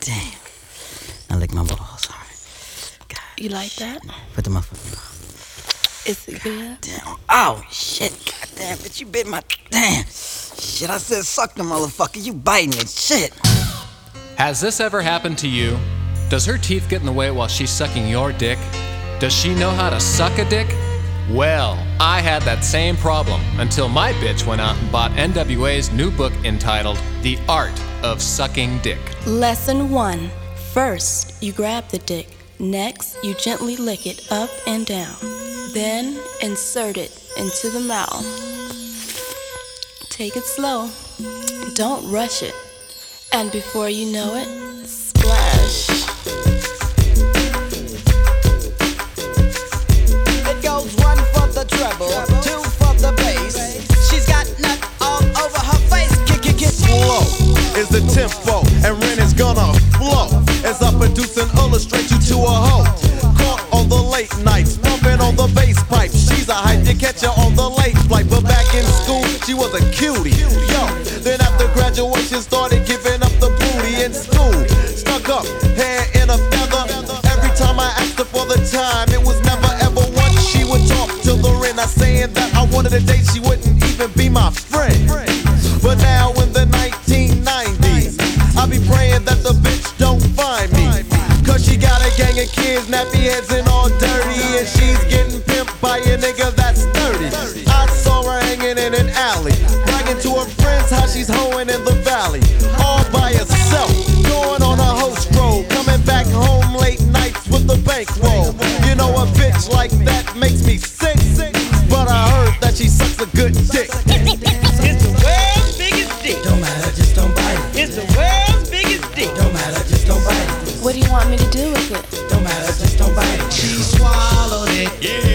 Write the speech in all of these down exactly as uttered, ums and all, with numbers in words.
damn. Now lick my balls, alright. God. You like that? Put the motherfucker. Is it good? Damn. Oh, shit. God damn, bitch, you bit my... Damn. Shit, I said suck the motherfucker. You biting it. Shit. Has this ever happened to you? Does her teeth get in the way while she's sucking your dick? Does she know how to suck a dick? Well, I had that same problem until my bitch went out and bought N W A's new book entitled The Art of Sucking Dick. Lesson one. First, you grab the dick. Next, you gently lick it up and down. Then, insert it into the mouth. Take it slow. Don't rush it. And before you know it, splash. It goes one for the treble, two for the bass. She's got nut all over her face. Kick, kick, kick. Slow is the tempo, and Ren is gonna flow as I produce and illustrate you to a hoe. Caught on the late nights, bumping on the bass pipe. She's a hype to catch her on the late flight, but back in school she was a cutie. Yo, then after graduation started giving up the booty in school. Stuck up, hair in a feather. Every time I asked her for the time, it was never ever once she would talk to the Ren. I saying that I wanted a date, she wouldn't even be my friend. But now in the nineteen nineties, I be praying that the bitch don't find me. Cause she got a gang of kids, nappy heads and all dirty, and she's getting pimped by a nigga that's dirty. I saw her hanging in an alley, bragging to her friends how she's hoeing in the valley. All by herself, going on a host road, coming back home late nights with the bankroll. You know a bitch like that makes me sick, but I heard that she sucks a good dick. It's the world's biggest dick. Don't matter, just don't bite it. It's the world's biggest dick. Don't matter, just don't bite it. What do you want me to do with it? Don't matter, just don't bite it. She swallowed it.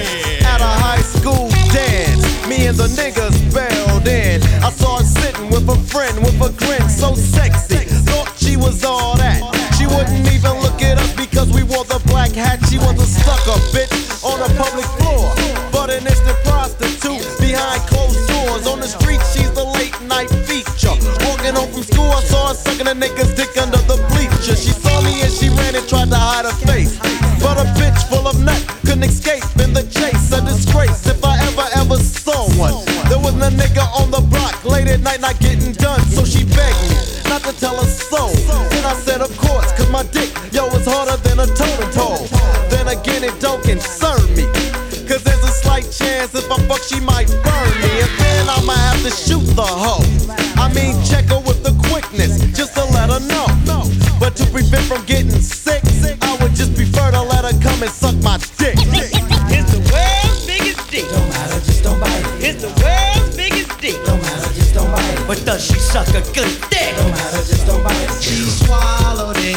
At a high school dance, me and the niggas bailed in. I saw her sitting with a friend with a grin so sexy. Thought she was all that. She wouldn't even look at us because we wore the black hat. She was a sucker bitch on a public floor, but an instant prostitute behind closed doors. On the street, she's the late night feature. Walking home from school, I saw her sucking a nigga's dick under the bleacher. She saw me and she ran and tried to hide her face, but a bitch full of nut couldn't escape in the chase. A disgrace if I ever ever saw one. There wasn't a nigga on the block late at night not getting done, so she begged me not to tell her so. Then I said of course, cause my dick, yo, is harder than a totem pole. Then again it don't concern me, cause there's a slight chance if I fuck she might burn me. And then I'ma have to shoot the hoe. I mean check her with the quickness, just to let her know. But to prevent from getting sick, I would just prefer to let her come and suck my dick. It's the world's biggest dick. Don't matter, just don't bite it. It's the world's biggest dick. Don't matter, just don't bite it. But does she suck a good dick? Don't matter, just don't bite it. She swallowed it.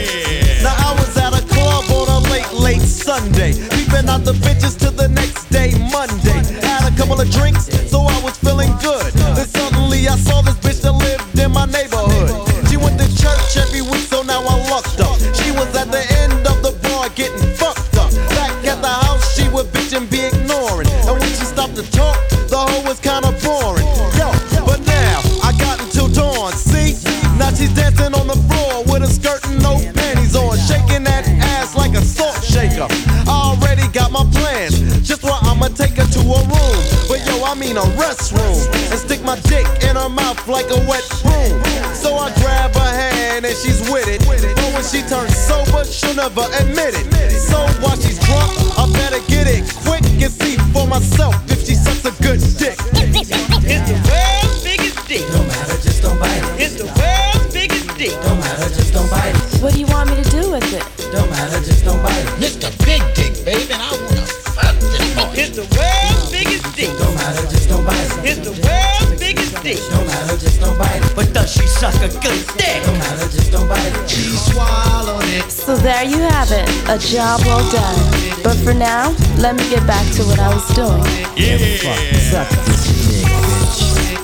Now I was at a club on a late, late Sunday, peeping out the bitches to the next day, Monday. Had a couple of drinks, so I was feeling good. Then suddenly I saw this bitch that lived in my neighborhood. She went to church every week, so now I lucked up. She was at the end of the bar getting fucked up. Back at the house, she would bitch and be ignoring. And when she stopped to talk, the hoe was kinda boring. Yo, but now I got until dawn, see? Now she's dancing on the floor with a skirt and no panties on, shaking that ass like a salt shaker. I already got my plans, just where I'ma take her to a room. But yo, I mean a restroom, and stick my dick in her mouth like a wet broom. So I grab her hand and she's with it, but when she turns sober, she'll never admit it. So while she's drunk, I better get it quick and see for myself if she sucks a good dick. It's the world's biggest dick. Don't matter, just don't bite it. It's the world's biggest dick. Don't matter, just don't bite it. What do you want me to do with it? Don't matter, just don't bite it. Mister Big Dick, baby, and I wanna fuck this boy. It's the world's biggest dick. Don't matter, just don't bite it. It's the world's biggest dick. Don't matter, just don't bite it. But does she suck a good dick? Don't matter, just don't bite it. She swallowed it. So there you have it, a job well done. But for now, let me get back to what I was doing. Yeah, fuck, suck this dick, bitch.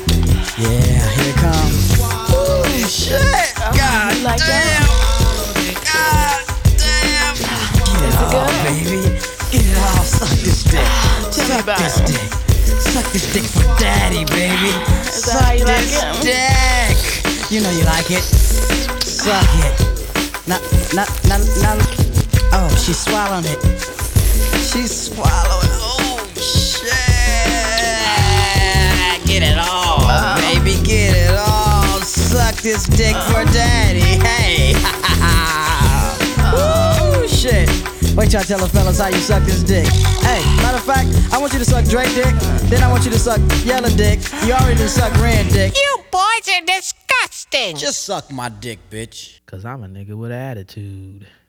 Yeah, here it comes. Ooh, shit. God You like damn. that? God damn. Get it off, baby. Get it off, suck this dick. Tell me Suck about this it. dick. Suck this dick for daddy, baby. Is that Suck how you like this it? dick. You know you like it. Suck it. Not, not, not, not. Oh, she's swallowing it. She's swallowing. Oh, shit. Get it all, oh. Baby, get it all. Suck this dick oh. for daddy. Hey. Oh, shit. Wait till I tell the fellas how you suck this dick. Hey, matter of fact, I want you to suck Drake dick. Then I want you to suck Yellow dick. You already done suck Red dick. You boys are disgusting. Just suck my dick, bitch. Cause I'm a nigga with an attitude.